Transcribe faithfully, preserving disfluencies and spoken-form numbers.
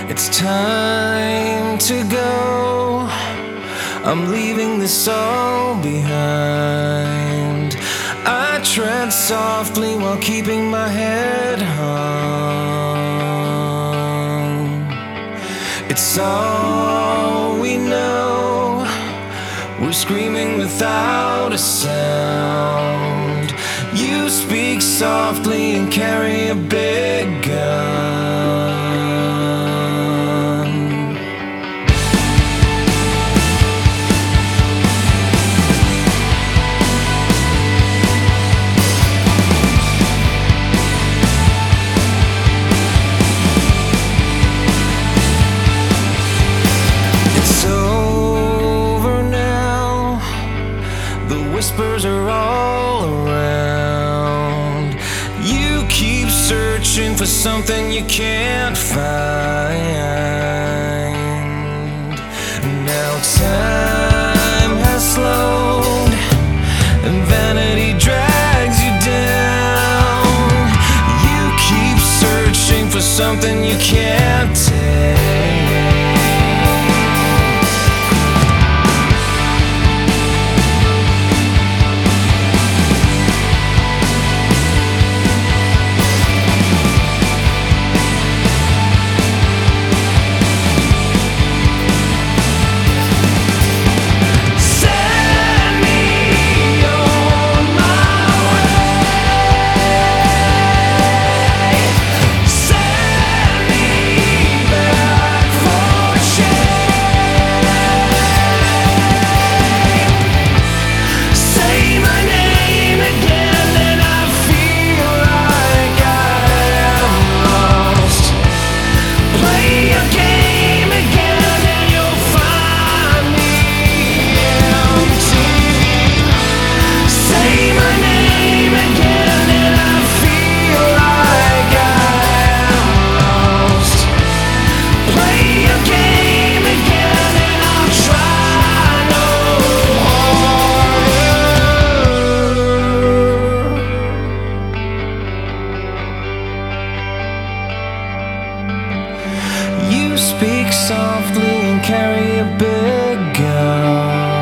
It's time to go. I'm leaving this all behind. I tread softly while keeping my head hung. It's all we know. We're screaming without a sound. You speak softly and carry a big gun. It's over now. The whispers are all around. You keep searching for something you can't find. Now time has slowed and vanity drags you down. You keep searching for something you can't take. You speak softly and carry a big gun.